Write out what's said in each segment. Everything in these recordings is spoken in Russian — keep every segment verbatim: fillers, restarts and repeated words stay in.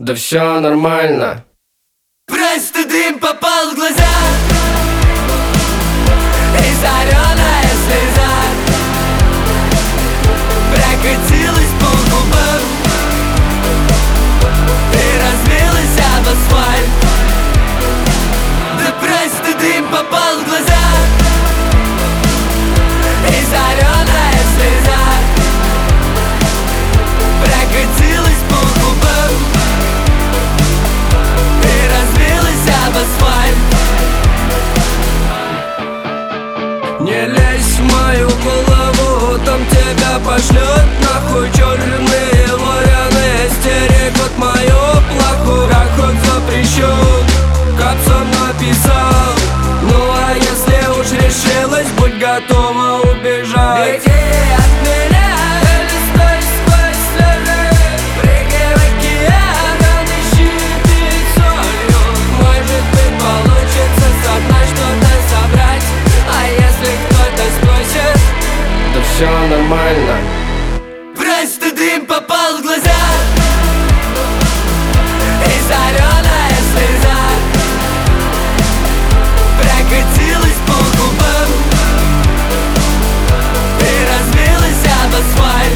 Да все нормально. Просто дым попал в глаза, и соленая слеза прокатилась по губам и разбилась об асфальт. Да просто дым попал в глаза, и соленая слеза прокатилась по губам и разбилась об асфальт. Не лезь в мою голову, там тебя пошлют нахуй. Черные вороны стерегут мою плохую. Проход запрещен, капсом написал. Ну а если уж решилась, будь готова убежать. Беги от меня, или стой сквозь слезы. Прыгай в океан, он ищи перед солью. Может быть получится со мной что-то собрать. А если кто-то спросит, Да все нормально. просто дым попал в глаза, и соленая слеза прокатилась по губам и разбилась об асфальт.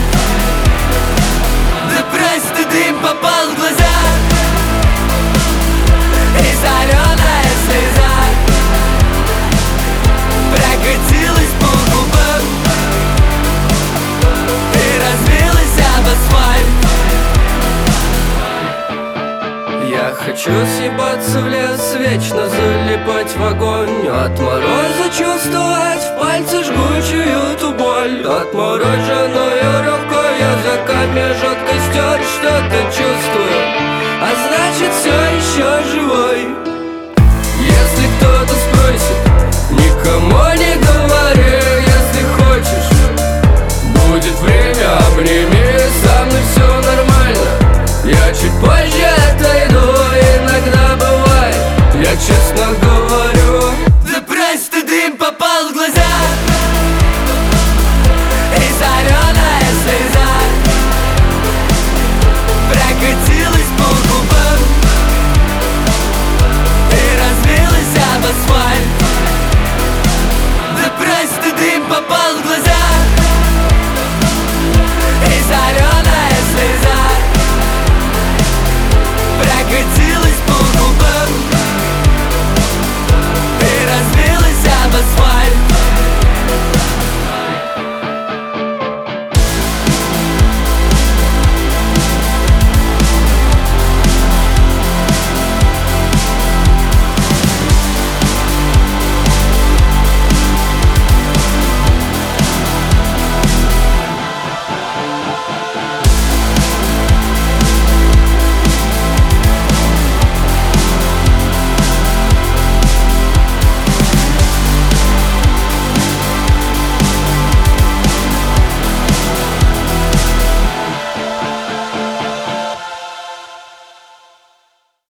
Да просто дым попал в глаза, и соленая слеза прокатилась по губам и разбилась об асфальт. Я хочу съебаться в лес, вечно залипать в огонь. От мороза чувствовать в пальце жгучую ту боль. Отмороженную рукой языками жжет костер. Что-то чувствую, а значит все еще живой. Если кто-то спросит, никому не говори. Если хочешь, будет время, обними. Со мной все нормально, я чуть позже отойду. Иногда бывает, я честно говорю,